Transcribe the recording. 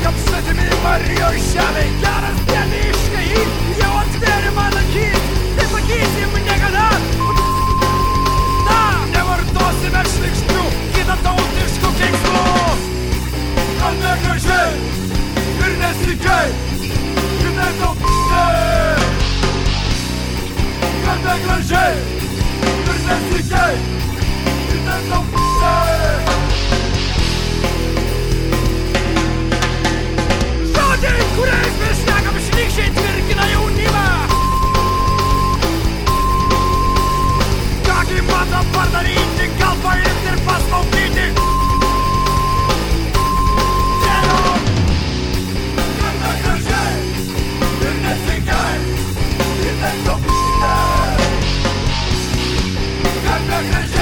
kad svetimi Marijos žemei geras dieniškai jau atvėrė man akis, tai sakysim niekada. Na, nevartosime šlykščių kitatautiškų keiksmų. Kalbė gražiai ir nesikiai, žinai tau kalbė gražiai ir nesikiai, žinai tau žodžiai, kuriais mes šnekam, šlykščiai tvirkina jaunimą. Kągi man dabar daryti, gal paimti ir pasmaukyti? Kalbė gražiai ir nesikiai, žinai tau kalbė gražiai.